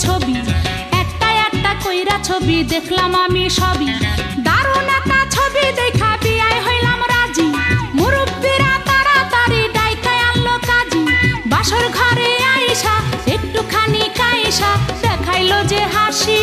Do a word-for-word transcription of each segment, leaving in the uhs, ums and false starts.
ছবি, একটা একটা কইরা ছবি দেখলাম আমি সবই। দারুণ একটা ছবি দেখা বিয়ায় হইলাম রাজি, মুরব্বিরা তাড়াতাড়ি ডাইকায় আনলো কাজী। বাসর ঘরে আইসা একটুখানি কাইসা দেখাইলো যে হাসি।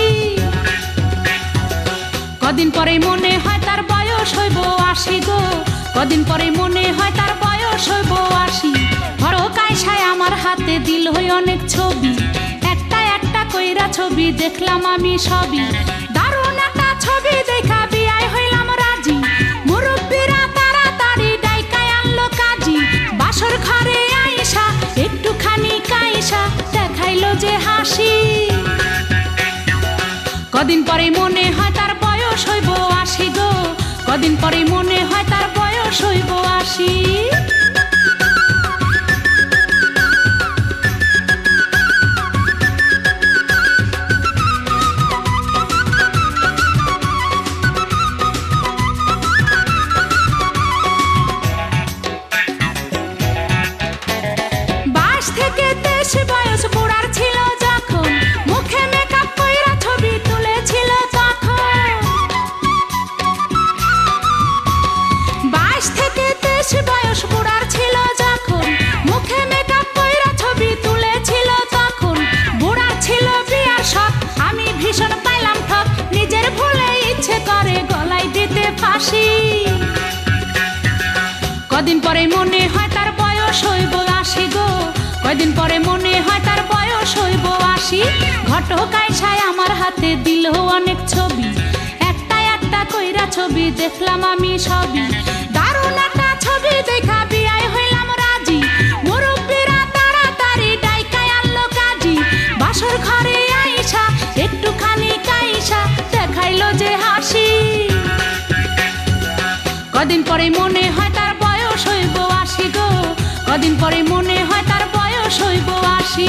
কদিন পরে মনে হয় তার বয়স হইব আশি গো, কদিন পরে মনে হয় তার বয়স হইব আশি। বড় কাইসায় আমার হাতে দিল হই অনেক ছবি, একটা একটা কইরা ছবি দেখলাম আমি সবই। দারুণ একটা ছবি দেখা বিয়ায় হইলাম রাজি, মুরব্বিরা তাড়াতাড়ি ডাইকায় আনলো কাজী। বাসর ঘরে আইসা একটুখানি কাইসা দেখাইলো যে হাসি। কদিন পরে মনে হয় তার বয়স হইব আশি গো, কদিন পরে মনে হয় তার বয়স হইব আশি। বাইশ থেকে তেইশ বয়স বুড়ার ছিল যখন, মুখে মেকআপ কইরা ছবি তুলেছিল তখন। বাইশ থেকে তেইশ বয়স বুড়ার ছিল যখন, মুখে মেকআপ কইরা ছবি তুলেছিল তখন। বুড়ার ছিল বিয়ার শখ, আমি ভীষণ পাইলাম ঠক, নিজের ভুলে ইচ্ছে করে গলায় দিতে ফাঁসি। কদিন পরে মনে হয় তার বয়স হইব আশি গো, কয়দিন পরে মনে হয় তার বয়স হইব আশি। ঘটক আইসায় আমার হাতে দিল অনেক ছবি, একটা একটা কইরা ছবি দেখলাম আমি সবই। দারুণ একটা ছবি দেখা বিয়ায় হইলাম রাজি, মুরব্বিরা তাড়াতাড়ি ডাইকায় আনলো কাজী। বাসর ঘরে আইসা একটুখানি কাইসা দেখাইলো যে হাসি। কদিন পরে মনে হয় তার বয়স হইব আশি গো, কদিন পরে মনে হয় তার বয়স হইব আশি।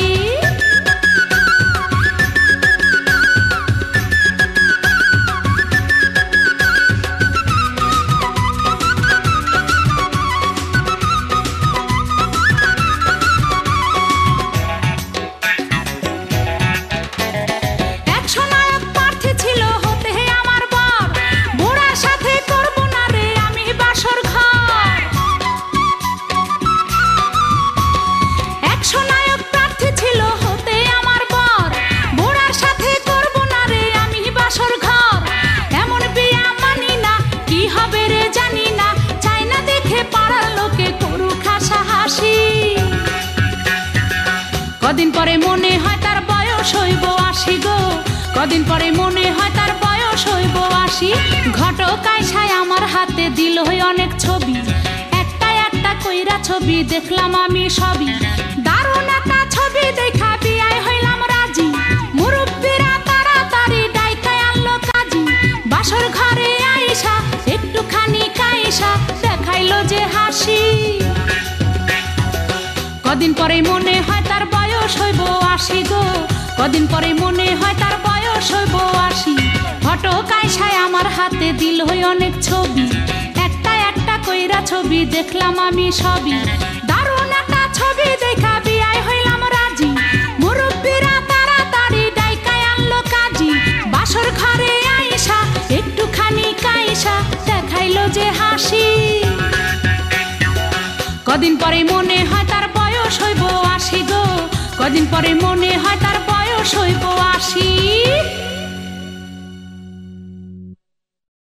একশো নায়ক প্রার্থী ছিল হতে আমার বর, বুড়ার সাথে করব না রে আমি বাসর ঘর। একশো নায়ক প্রার্থী ছিল হতে আমার বর, বুড়ার সাথে করব না রে আমি বাসর ঘর। এমন বিয়া মানি না, কি হবে রে জানি না, চাই না দেখে পাড়ার লোকে করুক হাসাহাসি। কদিন পরে মনে হয় তার বয়স হইব আশি গো, কদিন পরে মনে হয় তার বয়স হইব আশি। ঘটক আইসায় আমার হাতে দিল হই অনেক ছবি, একটা একটা কইরা ছবি দেখলাম আমি সবই। দারুণ একটা ছবি দেখা বিয়ায় হইলাম রাজি, মুরব্বিরা তাড়াতাড়ি ডাইকায় আনলো কাজী। বাসর ঘরে আইসা একটুখানি কাইসা দেখাইলো যে হাসি। কদিন পরে মনে হয় তার বয়স হইব আশি গো, কদিন পরে মনে হয় তার বয়স হইব আশি। ঘটক আইসায় আমার হাতে দিল হই অনেক ছবি, একটা একটা কইরা ছবি দেখলাম আমি সবই। দারুণ একটা ছবি দেখা বিয়ায় হইলাম রাজি, মুরব্বিরা তাড়াতাড়ি ডাইকায় আনলো কাজী। বাসর ঘরে আইসা একটুখানি কাইসা দেখাইলো যে হাসি। কদিন পরে মনে হয় তার বয়স হইব আশি গো, কদিন পরে মনে হয় তার বয়স হইব আশি।